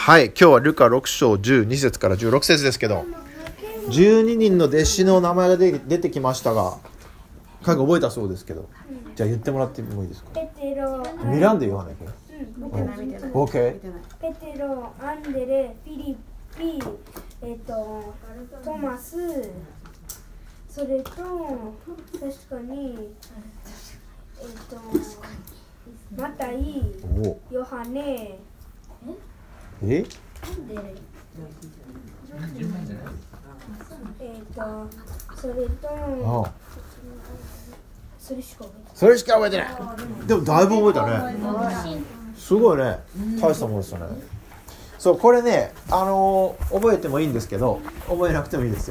はい、今日はルカ6章12節から16節ですけど、12人の弟子の名前が出てきましたが、彼が覚えたそうですけど、じゃあ言ってもらってもいいですか。 ペテロ、 ミランで言わないかな。OK。 ペテロ、アンデレ、フィリピ、トマス、それと確かにマタイ、ヨハネ、それとそれしか覚えてない。でもだいぶ覚えたね。すごいね。大したもんですよね。そう、これね、覚えてもいいんですけど、覚えなくてもいいですよ。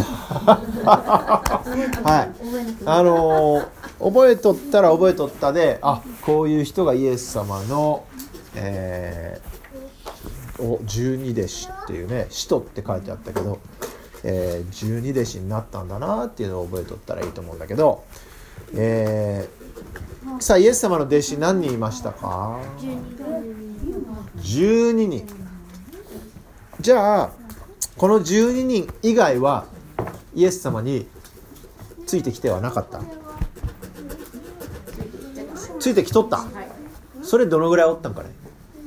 はい。覚えとったら覚えとったで、こういう人がイエス様の、十二弟子っていうね、使徒って書いてあったけど、十二弟子になったんだなっていうのを覚えとったらいいと思うんだけど、さあイエス様の弟子何人いましたか？12人。じゃあこの12人以外はイエス様についてきてはなかった？ついてきとった？それどのぐらいおったんかね？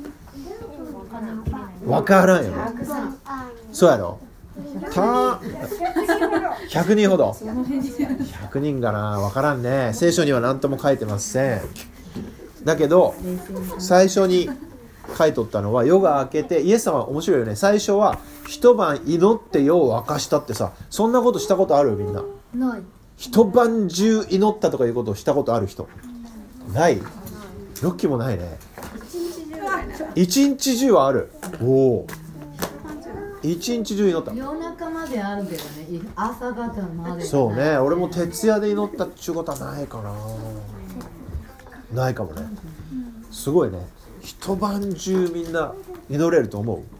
分からんよね。そうやろ。100人ほど。100人かな、分からんね。聖書には何とも書いてません。だけど最初に書いとったのは、夜が明けて、イエス様は面白いよね。最初は一晩祈って夜を明かしたってさ、そんなことしたことある？みんな。 ない。 一晩中祈ったとかいうことをしたことある人？ない？ロッキーもないね。一日中はある。おお。一日中祈った。 夜中まであるけどね。朝方まで。 そうね。俺も徹夜で祈ったっていうことはないかな。ないかもね。すごいね。一晩中みんな祈れると思う？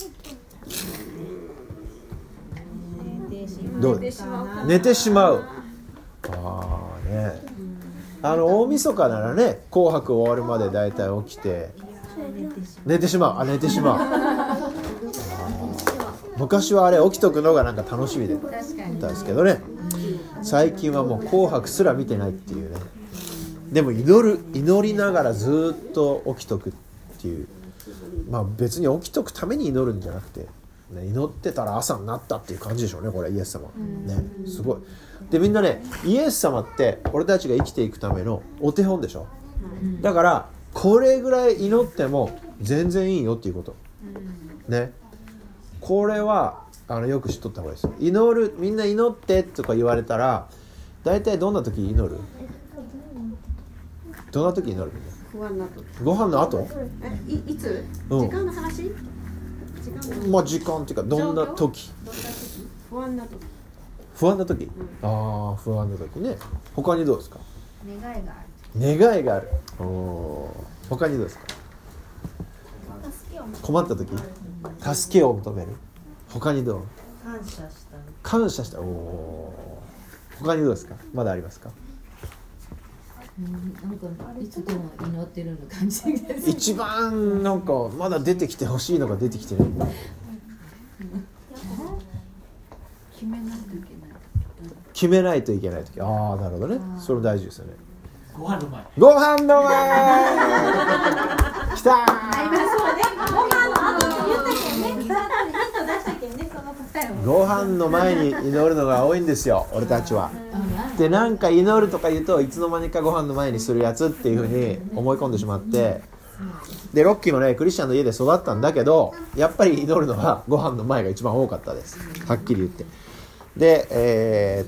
どう？寝てしまう。ね。大晦日ならね、紅白終わるまでだいたい起きて寝てしまう。寝てしまう。昔はあれ起きとくのがなんか楽しみでったんですけどね。最近はもう紅白すら見てないっていうね。でも祈りながらずっと起きとくっていう、別に起きとくために祈るんじゃなくて、ね、祈ってたら朝になったっていう感じでしょうね、これイエス様ね。すごい。でみんなね、イエス様って俺たちが生きていくためのお手本でしょ。だからこれぐらい祈っても全然いいよっていうことね。これはよく知っとった方がいいですよ。みんな祈ってとか言われたら、だいたいどんな時祈る？どんな時祈る？ご飯の後？ いつ？時間の話？ 時間っていうか、どんな時？ 不安な時。 不安な時？不安な時ね。他にどうですか？ 願いがある。願いがある。他にどうですか？困った時？助けを求める。他にどう？感謝した。他にどうですか？まだありますか？ なんかいつでも祈ってるような感じです。 一番なんかまだ出てきてほしいのが出てきてる。決めないといけない時。なるほどね。それ大事ですよね。ご飯の前来たご飯の前に祈るのが多いんですよ、俺たちは。でなんか祈るとか言うと、いつの間にかご飯の前にするやつっていう風に思い込んでしまって、でロッキーもねクリスチャンの家で育ったんだけど、やっぱり祈るのはご飯の前が一番多かったです、はっきり言って。で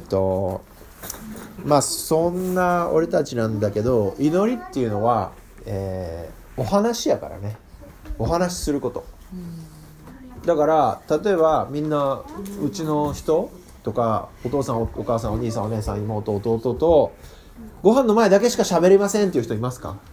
そんな俺たちなんだけど、祈りっていうのは、お話やからね。お話しすること。だから例えばみんなうちの人とか、お父さんお母さんお兄さんお姉さん妹弟とご飯の前だけしか喋りませんっていう人いますか？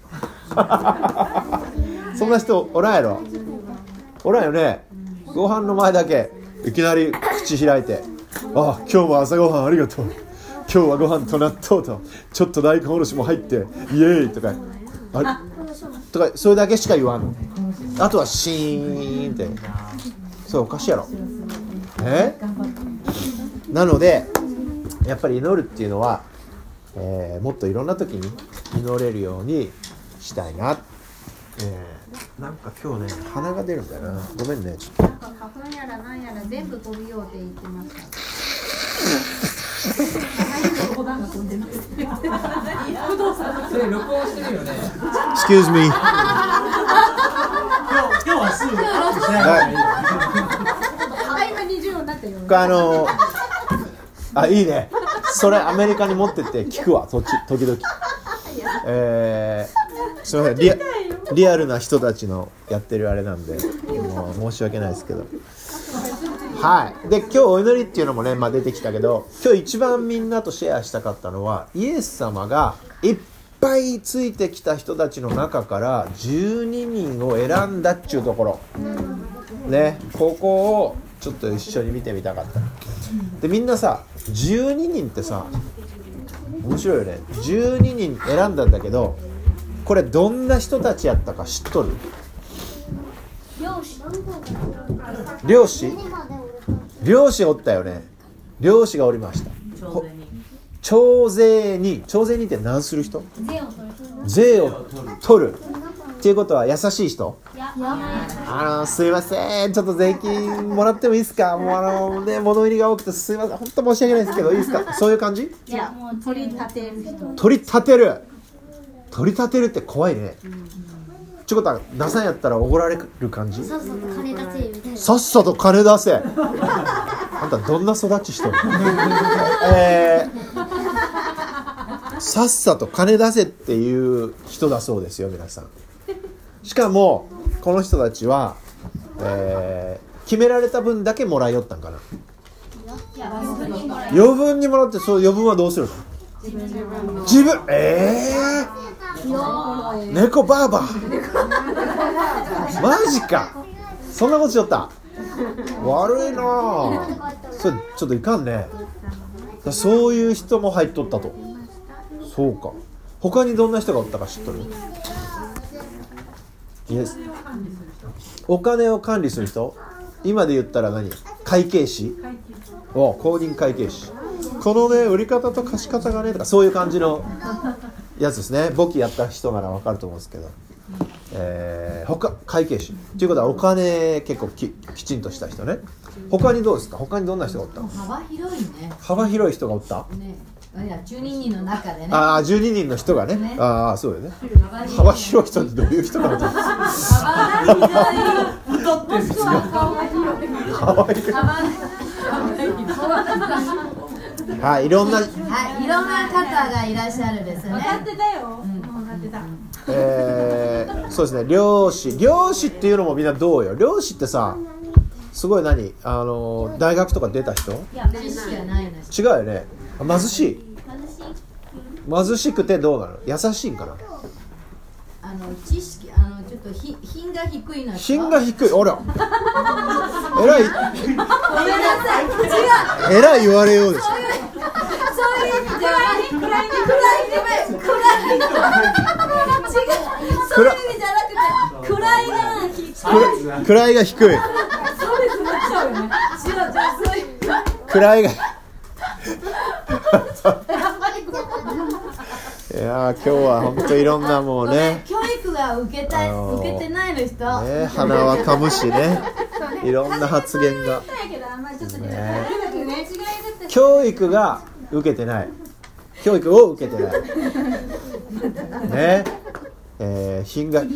そんな人おらんやろ？おらんよね。ご飯の前だけいきなり口開いて、今日も朝ごはんありがとう、今日はご飯と納豆とちょっと大根おろしも入ってイエーイとか、とかそれだけしか言わんの。 あとはシーンってそうおかしいやろなのでやっぱり祈るっていうのは、もっといろんな時に祈れるようにしたいな、なんか今日ね鼻が出るんだよなごめんねちょっとなんか花粉やらなんやら全部飛びようって言ってました。 それ録音してるよね。 Excuse me 今日はすぐしない今20になってるよ。 いいねそれアメリカに持ってって聞くわ時々すいませんリアルな人たちのやってるあれなんでもう申し訳ないですけどはいで今日お祈りっていうのもね、出てきたけど今日一番みんなとシェアしたかったのはイエス様がいっぱいついてきた人たちの中から12人を選んだっちゅうところねここをちょっと一緒に見てみたかったでみんなさ12人ってさ面白いよね12人選んだんだけどこれどんな人たちやったか知っとる？漁師おったよね漁師がおりました徴税人って何する人？税を取るっていうことは優しい人？すいませんちょっと税金もらってもいいですかもう物入りが多くてすいません本当申し訳ないですけどいいですかそういう感じ？ いやもう取り立てる人。 取り立てるって怖いねちゅうことは出さんやったらおごられる感じ？さっさと金出せあんたどんな育ちしとるさっさと金出せっていう人だそうですよ皆さんしかもこの人たちは、決められた分だけもらいよったんかな余分にもらってその余分はどうするの？自分猫バーバーマジかそんなことしよった悪いなそれちょっといかんねそういう人も入っとったとそうか他にどんな人がおったか知っとる？イエスお金を管理する人今で言ったら何？会計士公認会計士このね売り方と貸し方がねとかそういう感じのやつですね簿記やった人なら分かると思うんですけど、会計士ということはお金結構 きちんとした人ね他にどうですか他にどんな人がおったの？ 幅広いね幅広い人がおったねいや12人の中でね 12人の人がねそうよね幅広い人ってどういう人なの？いろんな方がいらっしゃるですね。 そうですね漁師っていうのもみんなどうよ漁師ってさすごい大学とか出た人？ いや知識はないの。 違うよね貧しくてどうなの？優しいんかな？ 知識ちょっと品が低いの。 品が低いあらえらいごめんなさい違うえらい言われようですそういう意味じゃない暗い位が低い位がいや今日は本当いろんなもうね教育が受けてないの人ね鼻はかむしねいろんな発言が、教育が受けてない教育を受けてないね品が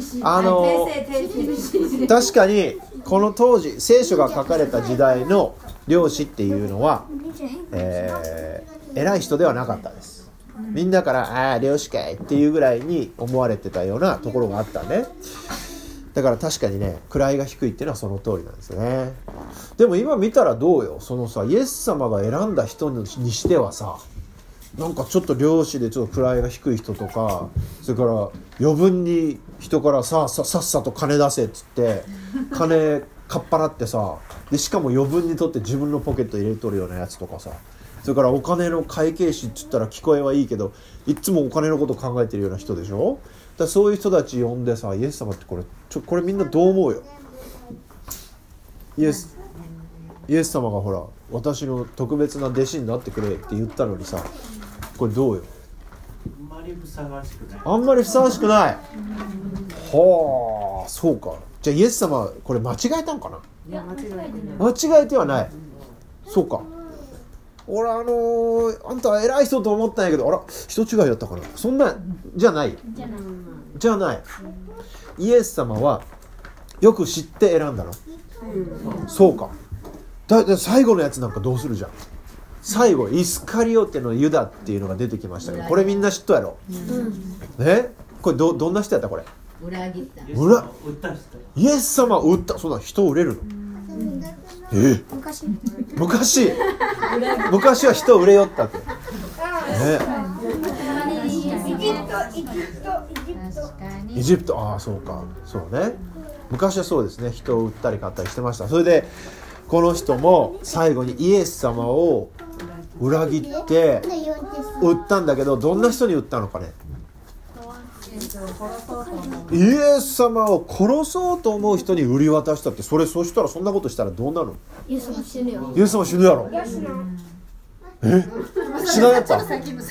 確かにこの当時聖書が書かれた時代の漁師っていうのは、偉い人ではなかったです。みんなから漁師かいっていうぐらいに思われてたようなところがあったね。だから確かにね位が低いっていうのはその通りなんですね。でも今見たらどうよそのさイエス様が選んだ人にしてはさなんかちょっと漁師でちょっと位が低い人とかそれから余分に人からさっさと金出せっつって金かっぱらってさでしかも余分に取って自分のポケット入れとるようなやつとかさそれからお金の会計士っつったら聞こえはいいけどいつもお金のこと考えてるような人でしょだそういう人たち呼んでさ、イエス様ってこれみんなどう思うよ。イエス様がほら私の特別な弟子になってくれって言ったのにさ、これどうよ。 あんまりふさわしくない。 あんまりふさわしくない。はあ、そうか。じゃあイエス様これ間違えたんかな。 いや間違えてない。 間違えてはない。そうか。俺あんた偉い人と思ったんやけど、あら人違いだったかな。そんなじゃない。じゃない。イエス様はよく知って選んだの。そうか。だ最後のやつなんかどうするじゃん。最後イスカリオテのユダっていうのが出てきましたけど、これみんな知っとやろ。ね、これどんな人やったこれ。 裏切った。 売った人。 イエス様を売った。そんな人売れるの。昔は人売れよったって。ね。エジプト、ああそうか、そうね。昔はそうですね、人を売ったり買ったりしてました。それでこの人も最後にイエス様を裏切って売ったんだけど、どんな人に売ったのかね。イエス様を殺そうと思う人に売り渡したって。そしたらそんなことしたらどうなるの。イエス様死ぬよ。イエス様死ぬやろ。死なやった。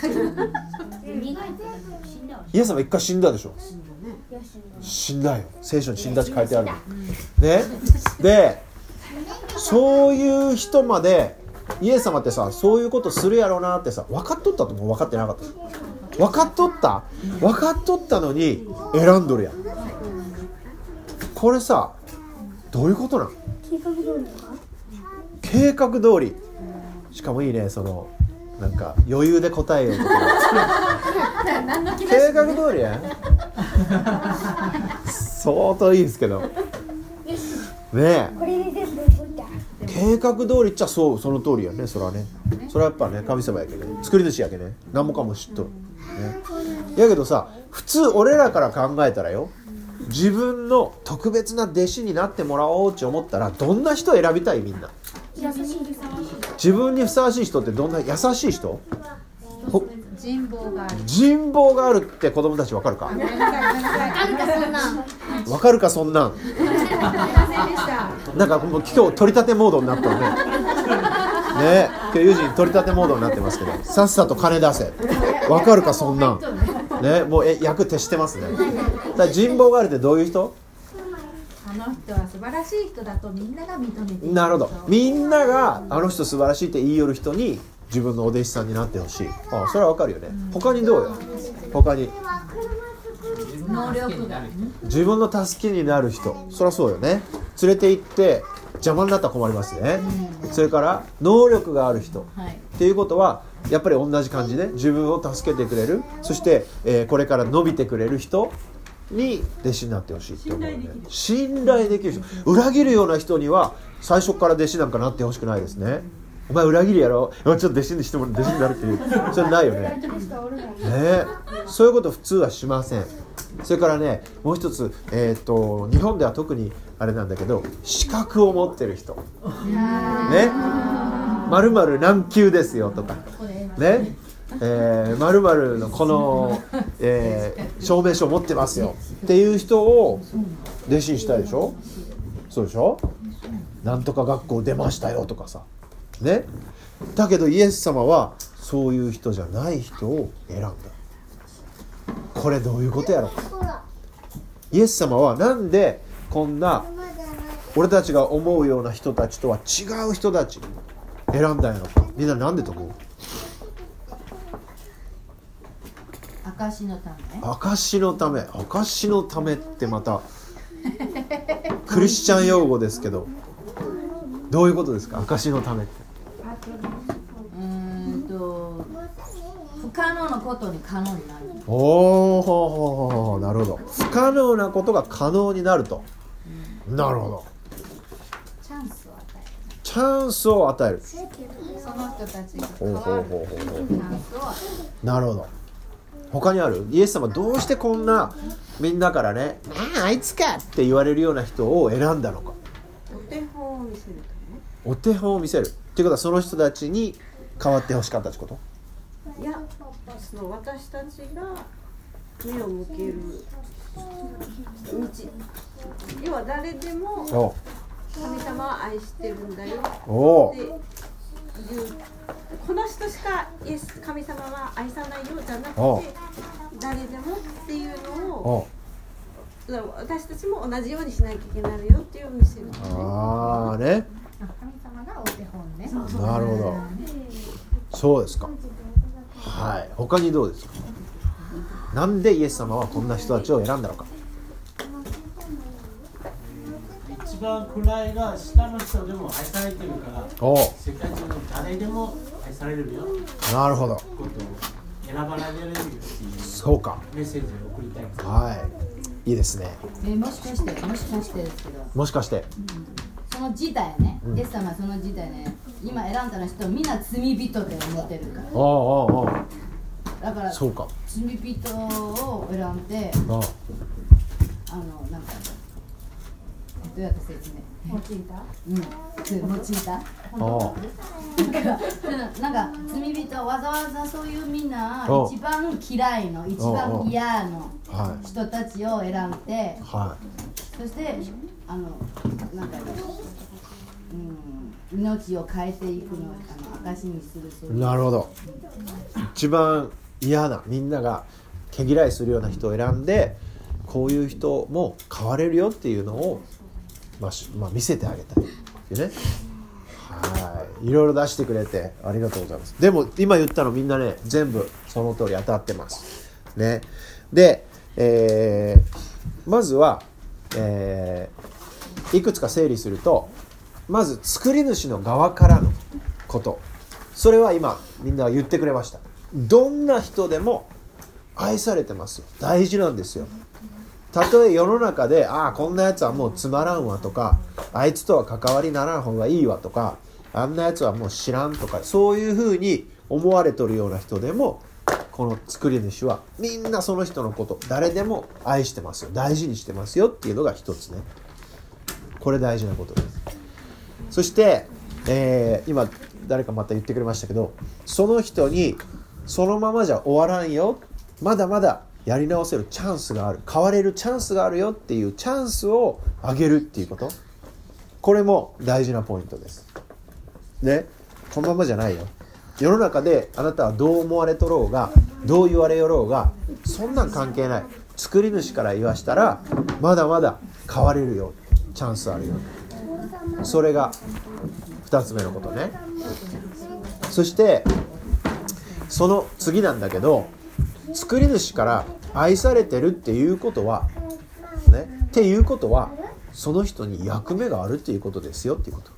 イエス様一回死んだでしょ。死んだよ。聖書に死んだって書いてあるね。でそういう人までイエス様ってさ、そういうことするやろうなってさ分かっとったとも分かってなかった。分かっとったのに選んどるやん。これさどういうことなん。計画通り。しかもいいね、そのなんか余裕で答えようとか計画通りやん。相当いいですけどねえ。計画通りっちゃその通りやね。それはね、それはやっぱね神様やけね、作り主やけね、何もかも知っとる、ね、やけどさ、普通俺らから考えたらよ、自分の特別な弟子になってもらおうって思ったらどんな人選びたい。みんな自分にふさわしい人ってどんな。優しい人、 人望がある。 人望があるって子供たち分かるか。分かるかそんなん。なんかもう今日取り立てモードになったよね。ね、今日友人取り立てモードになってますけど、さっさと金出せ。分かるかそんなん。ね、もう役徹してますね。だから人望があるってどういう人。 あの人は素晴らしい人だとみんなが認めている。 なるほど。みんながあの人素晴らしいって言い寄る人に自分のお弟子さんになってほしい。ああ、それはわかるよね。他にどうよ。他に能力が自分の助けになる人。そりゃそうよね。連れて行って邪魔になったら困りますね。それから能力がある人、 はい、 っていうことはやっぱり同じ感じで自分を助けてくれる、そして、これから伸びてくれる人に弟子になってほしいって思うね。信頼できる人。裏切るような人には最初から弟子なんかなってほしくないですね。お前裏切るやろ、ちょっと弟子にしても弟子になるっていう、それないよね。ね、そういうこと普通はしません。それからね、もう一つ、日本では特にあれなんだけど、資格を持ってる人ね、〇〇何級ですよとかね、〇〇のこの、証明書を持ってますよっていう人を弟子にしたいでしょ。そうでしょ。なんとか学校出ましたよとかさね。だけどイエス様はそういう人じゃない人を選んだ。これどういうことやろ。イエス様はなんでこんな俺たちが思うような人たちとは違う人たち選んだんやろか。みんななんでと思う。 証のため。 証のため。証のためってまたクリスチャン用語ですけど、どういうことですか。証のためって。 不可能なことに可能になる。 おお、なるほど。不可能なことが可能になると、なるほど。 チャンスを与える。 チャンスを与える。 その人たちがほうほうほうほう。 チャンスを与える。 なるほど。他にある。イエス様どうしてこんなみんなからね、あいつかって言われるような人を選んだのか。 お手本を見せるとね。 お手本を見せるっていうことは、その人たちに変わってほしかったってこと。 いや、その私たちが目を向ける道、要は誰でもお神様は愛してるんだよおっていう、この人しかイエス神様は愛さないよじゃなくおて、誰でもっていうのをお私たちも同じようにしなきゃいけないよっていう見せる。 ああね、 神様がお手本ね。 なるほど、そうですか。はい、他にどうですか。なんでイエス様はこんな人たちを選んだのか。 一番暗いが下の人でも愛されてるから、 お世界中の誰でも愛されるよなるほど、 ことを選ばれるよっていうそうか、 メッセージを送りたいです。 はいいいですね。 もしかしてですけど、 もしかしてその時代ね、イエス様はその時代ね、今選んだ人みんな罪人って思ってるから、 おおおおだからそうか、 罪人を選んで、 おなんかどうやって説明用いた？ 用いたおなんか罪人わざわざそういうみんなお一番嫌いの一番嫌のはい人たちを選んで、 はそしてなんか命を変えていくの証にする、そうい、 いうなるほど。一番嫌な、みんなが毛嫌いするような人を選んで、こういう人も変われるよっていうのを、見せてあげたいっていうね。はい、いろいろ出してくれてありがとうございます。でも今言ったのみんなね、全部その通り当たってますね。で、まずは、いくつか整理すると、まず作り主の側からのこと、それは今みんな言ってくれました。どんな人でも愛されてますよ。大事なんですよ。たとえ世の中でこんなやつはもうつまらんわとか、あいつとは関わりならん方がいいわとか、あんなやつはもう知らんとか、そういうふうに思われとるような人でも、この作り主はみんなその人のこと誰でも愛してますよ、大事にしてますよっていうのが一つね。これ大事なことです。そして、今誰かまた言ってくれましたけど、その人にそのままじゃ終わらんよ、まだまだやり直せるチャンスがある、変われるチャンスがあるよっていうチャンスをあげるっていうこと、これも大事なポイントですね。このままじゃないよ。世の中であなたはどう思われとろうが、どう言われよろうが、そんなん関係ない。作り主から言わしたらまだまだ変われるよ、チャンスあるよ。それが2つ目のことね。そしてその次なんだけど、作り主から愛されてるっていうことはね、っていうことはその人に役目があるっていうことですよっていうこと。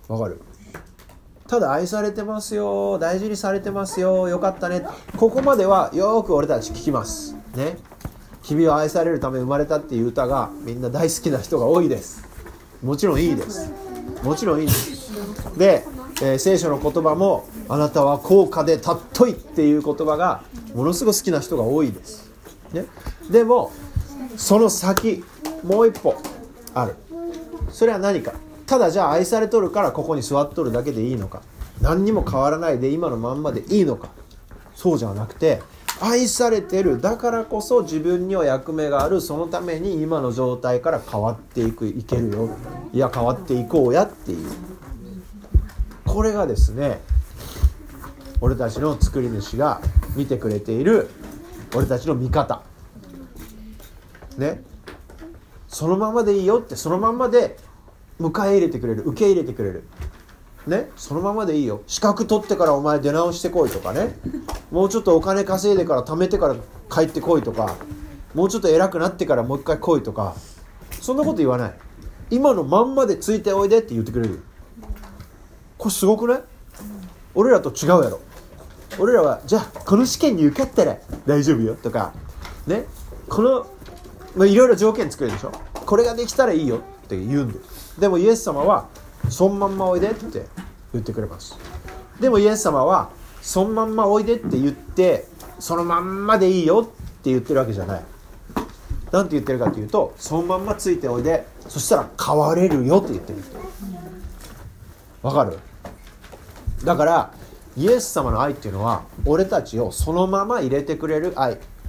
わかる？ただ愛されてますよ、大事にされてますよ、よかったね、ここまではよく俺たち聞きますね。君は愛されるため生まれたっていう歌がみんな大好きな人が多いです。もちろんいいです。もちろんいいです。で、聖書の言葉もあなたは高価で尊いっていう言葉がものすごく好きな人が多いです、ね、でもその先もう一歩ある。それは何か。ただじゃあ愛されとるからここに座っとるだけでいいのか、何にも変わらないで今のまんまでいいのか、そうじゃなくて、愛されてるだからこそ自分には役目がある、そのために今の状態から変わっていけるよ、いや変わっていこうやっていう、これがですね、俺たちの作り主が見てくれている俺たちの見方ね。そのままでいいよって、そのままで迎え入れてくれる、受け入れてくれるね、そのままでいいよ、資格取ってからお前出直してこいとかね、もうちょっとお金稼いでから貯めてから帰ってこいとか、もうちょっと偉くなってからもう一回来いとか、そんなこと言わない。今のまんまでついておいでって言ってくれる。これすごくない？俺らと違うやろ。俺らはじゃあこの試験に受かったら大丈夫よとかね、このいろいろ条件作るでしょ。これができたらいいよって言うんだよ。でもイエス様はそのまんまおいでって言ってくれます。でもイエス様はそのまんまおいでって言ってそのまんまでいいよって言ってるわけじゃない。なんて言ってるかというと、そのまんまついておいで、そしたら変われるよって言ってる。わかる？だからイエス様の愛っていうのは俺たちをそのまま入れてくれる愛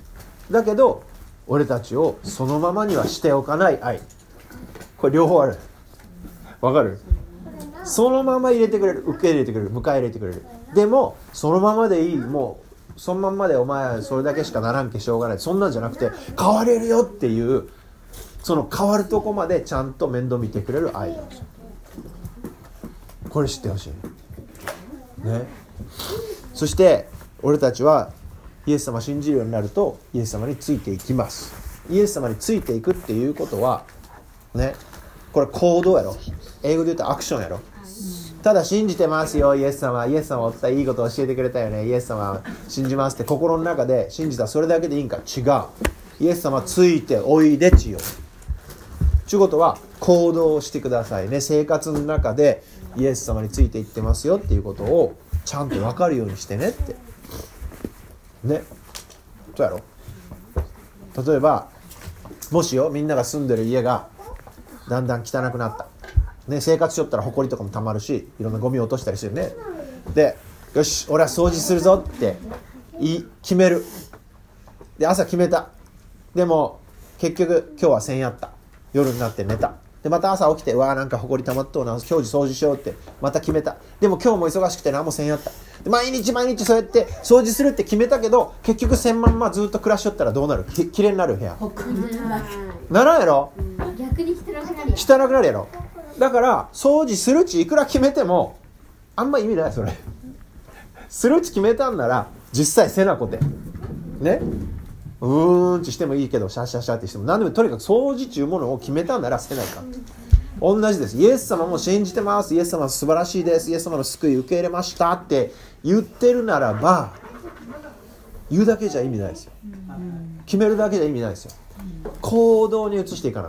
だけど俺たちをそのままにはしておかない愛、これ両方ある。わかる？そのまま入れてくれる、受け入れてくれる、迎え入れてくれる。でもそのままでいい、もうそのままでお前はそれだけしかならんけしょうがない、そんなんじゃなくて変われるよっていう、その変わるとこまでちゃんと面倒見てくれる愛なんですよ。これ知ってほしいね。そして俺たちはイエス様を信じるようになるとイエス様についていきます。イエス様についていくっていうことはね、これ行動やろ。英語で言うとアクションやろ。ただ信じてますよイエス様、イエス様お伝えいいことを教えてくれたよね、イエス様信じますって心の中で信じたらそれだけでいいんか？違う。イエス様ついておいでちよ。ということは行動をしてくださいね。生活の中でイエス様についていってますよっていうことをちゃんと分かるようにしてねってね。そうやろ。例えばもしよ、みんなが住んでる家がだんだん汚くなった、ね、生活しよったらホコリとかもたまるし、いろんなゴミを落としたりするね。で、よし俺は掃除するぞって決める。で、朝決めた。でも結局今日はせんやった。夜になって寝た。でまた朝起きて、うわーなんかホコリたまっとうな、今日掃除しようってまた決めた。でも今日も忙しくて何もせんやった。で毎日そうやって掃除するって決めたけど、結局せんまんまずっと暮らしよったらどうなる？きれいになる部屋ならんやろ。 逆に汚くなる。 汚くなるやろ。だから掃除するちいくら決めてもあんま意味ない。それするち決めたんなら実際せなこてね、ちしてもいいけどシャシャシャってしても何でも、とにかく掃除ちゅうものを決めたんならせないか。同じです。イエス様も信じてます、イエス様は素晴らしいです、イエス様の救い受け入れましたって言ってるならば、言うだけじゃ意味ないですよ。決めるだけじゃ意味ないですよ。行動に移していかない、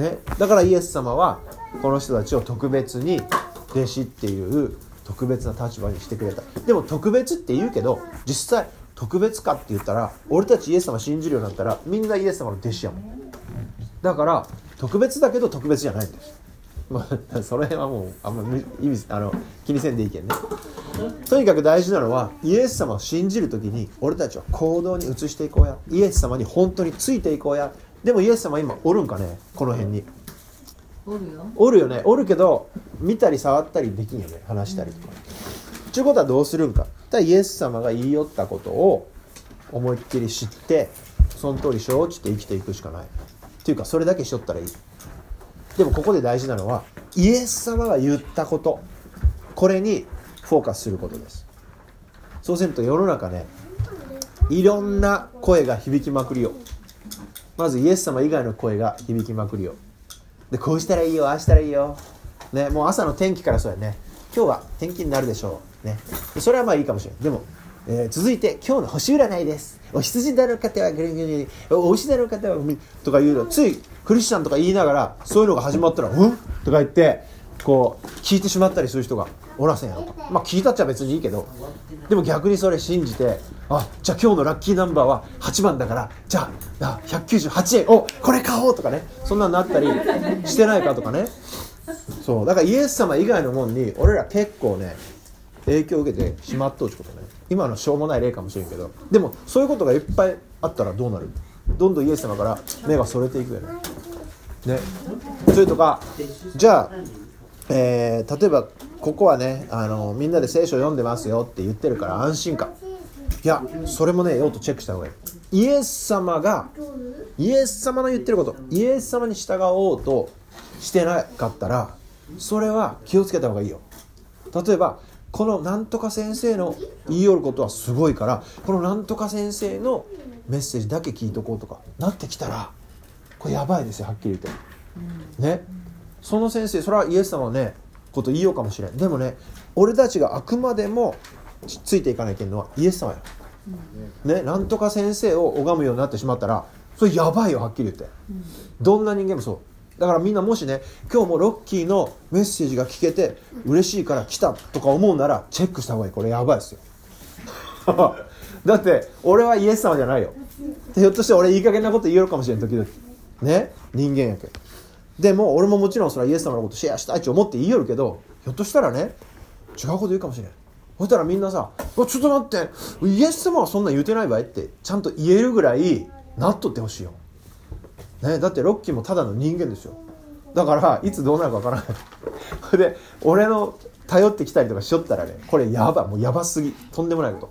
ね、だからイエス様はこの人たちを特別に弟子っていう特別な立場にしてくれた。でも特別って言うけど、実際特別かって言ったら、俺たちイエス様信じるようになったらみんなイエス様の弟子やもん。だから特別だけど特別じゃないんです。まあその辺はもうあんま気にせんでいいけんね。とにかく大事なのはイエス様を信じるときに俺たちは行動に移していこうや。イエス様に本当についていこうや。でもイエス様今おるんかね、この辺に。 おるよ。 おるよね。おるけど見たり触ったりできんよね。話したりとか。ということはどうするんか。イエス様が言い寄ったことを思いっきり知って、その通り承知して生きていくしかない。っていうかそれだけしとったらいい。でもここで大事なのはイエス様が言ったこと、これにフォーカスすることです。そうすると世の中ね、いろんな声が響きまくるよ。まずイエス様以外の声が響きまくるよ。で、こうしたらいいよ、ああしたらいいよ、ね、もう朝の天気からそうやね、今日は天気になるでしょう、ね、それはまあいいかもしれない。でも、続いて今日の星占いです。お羊座の方はグリグリ、お牛座の方は海とか言うの、ついクリスチャンとか言いながらそういうのが始まったらうんとか言ってこう聞いてしまったりする人がおらせんやろ。まあ聞いたっちゃ別にいいけど、でも逆にそれ信じて、あ、じゃあ今日のラッキーナンバーは8番だから、じゃあ198円、お、これ買おうとかね、そんなになったりしてないかとかね。そうだからイエス様以外のもんに俺ら結構ね影響を受けてしまっとうってことね。今のしょうもない例かもしれんけど、でもそういうことがいっぱいあったらどうなる？どんどんイエス様から目がそれていくよね。ね、それとか、じゃあ、例えばここはね、みんなで聖書を読んでますよって言ってるから安心か。いや、それもね、用途チェックした方がいい。イエス様の言ってること、イエス様に従おうとしてなかったら、それは気をつけた方がいいよ。例えばこのなんとか先生の言いよることはすごいから、このなんとか先生のメッセージだけ聞いとこうとかなってきたら、これやばいですよ、はっきり言って、ね。その先生、それはイエス様のねこと言いようかもしれん。でもね、俺たちがあくまでもついていかないけんのはイエス様や、ね。なんとか先生を拝むようになってしまったらそれやばいよ、はっきり言って。どんな人間もそうだから、みんなもしね、今日もロッキーのメッセージが聞けて嬉しいから来たとか思うならチェックした方がいい。これやばいですよだって俺はイエス様じゃないよ。ひょっとして俺いい加減なこと言えるかもしれん、時々ね、人間やけん。でも俺ももちろんそれはイエス様のことシェアしたいと思って言いよるけど、ひょっとしたらね違うこと言うかもしれん。 そしたらみんなさ、ちょっと待って、イエス様はそんな言うてない場合ってちゃんと言えるぐらいなっとってほしいよ、ね、だってロッキーもただの人間ですよ。だからいつどうなるかわからないで俺の頼ってきたりとかしよったらね、これやばい、もうやばすぎ、とんでもないこと。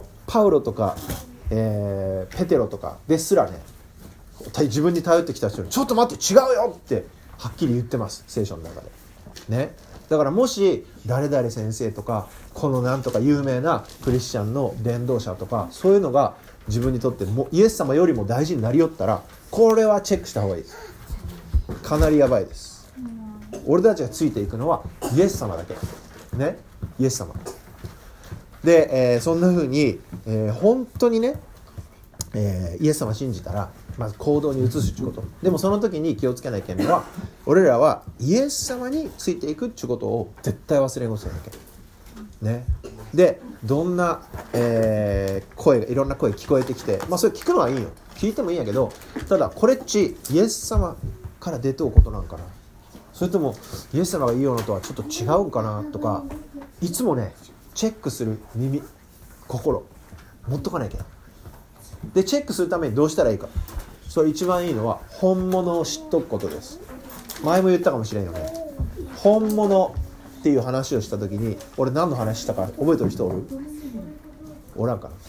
パウロとか、ペテロとかですらね、自分に頼ってきた人にちょっと待って違うよってはっきり言ってます、聖書の中でね。だからもし誰々先生とかこのなんとか有名なクリスチャンの伝道者とかそういうのが自分にとってもイエス様よりも大事になりよったら、これはチェックした方がいいです。かなりやばいです。俺たちがついていくのはイエス様だけね、イエス様で、そんな風に、本当にね、イエス様信じたらまず行動に移すってこと。でもその時に気をつけないけんのは、俺らはイエス様についていくってことを絶対忘れんごせなきゃね。でどんな、声がいろんな声聞こえてきて、それ聞くのはいいよ、聞いてもいいんやけど、ただこれっちイエス様から出ておうことなんかな、それともイエス様が言うのとはちょっと違うんかなとか、いつもねチェックする耳心持っとかなきゃ。でチェックするためにどうしたらいいか、それ一番いいのは本物を知っとくことです。前も言ったかもしれんよね。本物っていう話をした時に、俺何の話したか覚えてる人おる？おらんかな。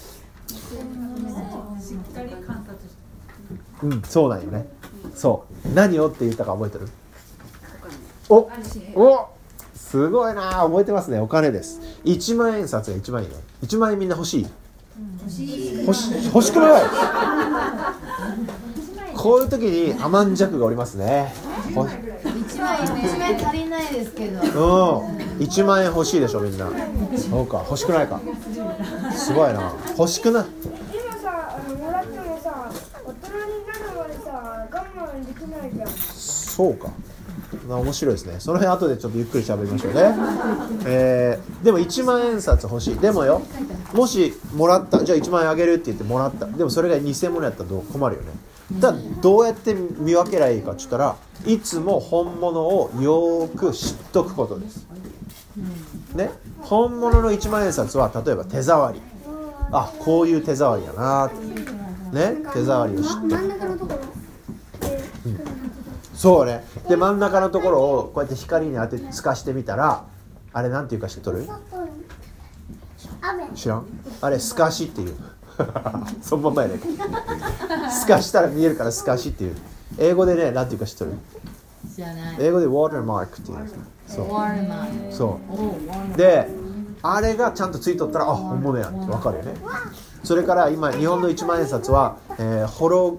そうなんよね。そう何をって言ったか覚えてる？おすごいな、覚えてますね。お金です。1万円札が一番いいの。1万円みんな欲しい？欲しくない？こういう時に甘んじゃくがおりますね。 1万円足りないですけど、 1万円欲しいでしょみんな。そうか、欲しくないか。すごいな、欲しくない。 今さ、もらってもさ、大人になるまでさ、我慢できないじゃん。 そうか、面白いですね。その辺後でちょっとゆっくり喋りましょうね。でも1万円札欲しい。でもよ、もしもらった、じゃあ1万円あげるって言ってもらった、でもそれが偽物やったら困るよね。だからどうやって見分けりゃいいかって言ったら、いつも本物をよーく知っとくことですね。本物の1万円札は例えば手触り、こういう手触りやなね、手触りを知って真ん中のところ、 そうね。で真ん中のところをこうやって光に当て透かしてみたら、あれなんていうか知ってる？知らん？あれ透かしっていうそのままやね。透かしたら見えるから透かしっていう。英語でね、なんていうか知ってる？ 知らない。 英語で watermark っていうやつ。そう。 Watermark。 そう。で、あれがちゃんとついとったら、本物やんってわかるよね。それから今日本の1万円札は、ホロ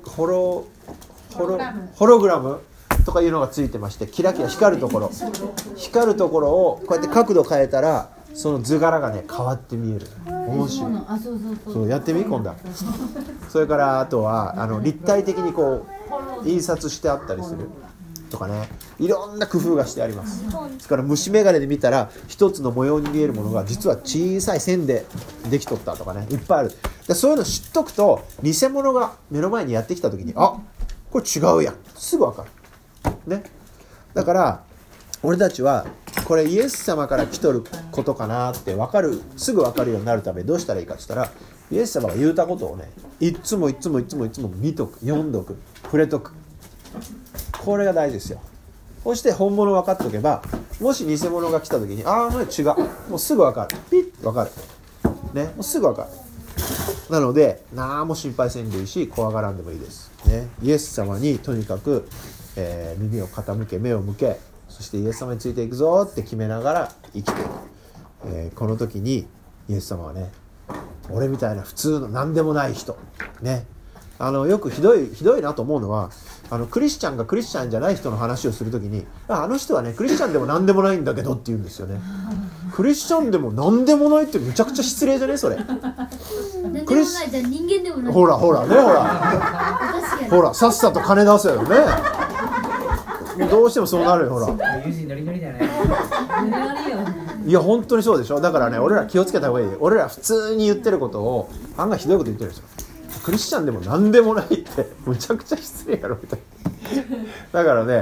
グラムとかいうのがついてまして、キラキラ光るところをこうやって角度変えたら、その図柄がね変わって見える。面白い。そうやってみ、今度は。それからあとは立体的にこう印刷してあったりするとかね、いろんな工夫がしてあります。ですから虫眼鏡で見たら一つの模様に見えるものが実は小さい線でできとったとかね、いっぱいある。でそういうの知っとくと、偽物が目の前にやってきた時に、これ違うやん、すぐ分かるね。だから俺たちはこれイエス様から来とることかなって分かる、すぐ分かるようになるためにどうしたらいいかって言ったら、イエス様が言うたことをね、いつも見とく、読んどく、触れとく。これが大事ですよ。そして本物分かっておけば、もし偽物が来た時に、もう違う、もうすぐ分かる、ピッと分かるね、もうすぐ分かる。なので何も心配せんでいいし、怖がらんでもいいですね。イエス様にとにかく、耳を傾け、目を向け、そしてイエス様についていくぞって決めながら生きていく。この時にイエス様はね、俺みたいな普通の何でもない人ね、よくひどいなと思うのは、クリスチャンがクリスチャンじゃない人の話をするときに、あの人はねクリスチャンでも何でもないんだけどって言うんですよね。クリスチャンでも何でもないってむちゃくちゃ失礼じゃねそれ。 何でもないじゃ人間でもない。 ほらね、ほらさっさと金出せよね。どうしてもそうなるよ、ほら。 友人ノリノリだね。 いや本当にそうでしょ。だからね、俺ら気をつけた方がいい。俺ら普通に言ってることを案外ひどいこと言ってるんですよ。クリスチャンでも何でもないってむちゃくちゃ失礼やろみたいな。だからね、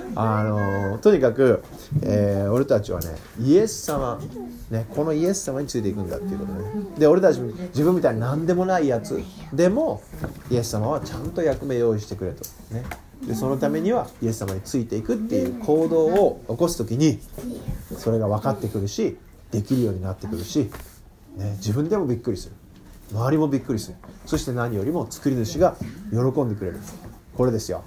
とにかく、俺たちはねイエス様、ね、このイエス様についていくんだっていうことね。で俺たち自分みたいに何でもないやつでもイエス様はちゃんと役目用意してくれと、ね、でそのためにはイエス様についていくっていう行動を起こすときにそれが分かってくるしできるようになってくるし、ね、自分でもびっくりする、周りもびっくりする、そして何よりも作り主が喜んでくれる。これですよ。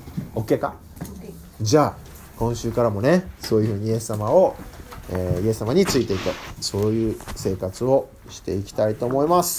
OK か？じゃあ今週からもねそういうふうにイエス様についていくそういう生活をしていきたいと思います。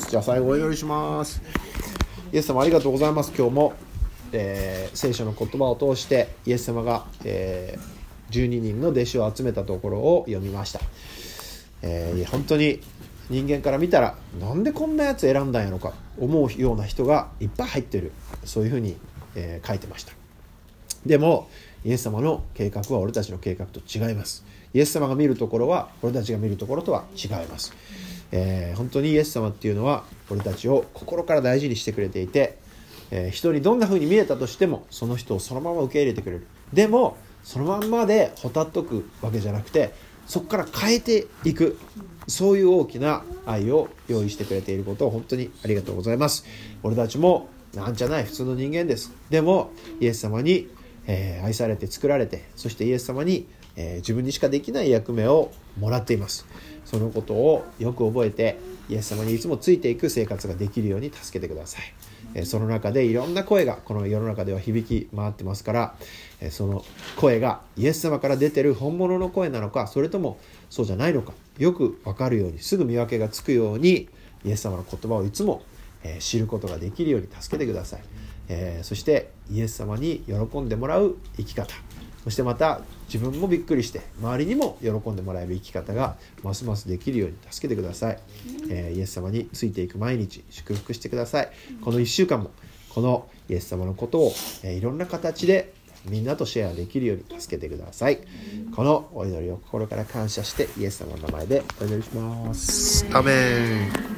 じゃあ最後お祈りします。イエス様ありがとうございます。今日も、聖書の言葉を通してイエス様が、12人の弟子を集めたところを読みました。本当に人間から見たらなんでこんなやつ選んだんやろか思うような人がいっぱい入っている、そういうふうに、書いてました。でもイエス様の計画は俺たちの計画と違います。イエス様が見るところは俺たちが見るところとは違います。本当にイエス様っていうのは俺たちを心から大事にしてくれていて、人にどんな風に見えたとしてもその人をそのまま受け入れてくれる。でもそのまんまでほたっとくわけじゃなくてそこから変えていく、そういう大きな愛を用意してくれていることを本当にありがとうございます。俺たちもなんじゃない普通の人間です。でもイエス様に、愛されて作られて、そしてイエス様に、自分にしかできない役目をもらっています。そのことをよく覚えてイエス様にいつもついていく生活ができるように助けてください。その中でいろんな声がこの世の中では響き回ってますから、その声がイエス様から出てる本物の声なのかそれともそうじゃないのかよく分かるようにすぐ見分けがつくようにイエス様の言葉をいつも知ることができるように助けてください。そしてイエス様に喜んでもらう生き方、そしてまた自分もびっくりして周りにも喜んでもらえる生き方がますますできるように助けてください。イエス様についていく毎日祝福してください。この1週間もこのイエス様のことをいろんな形でみんなとシェアできるように助けてください。このお祈りを心から感謝してイエス様の名前でお祈りします。アーメン。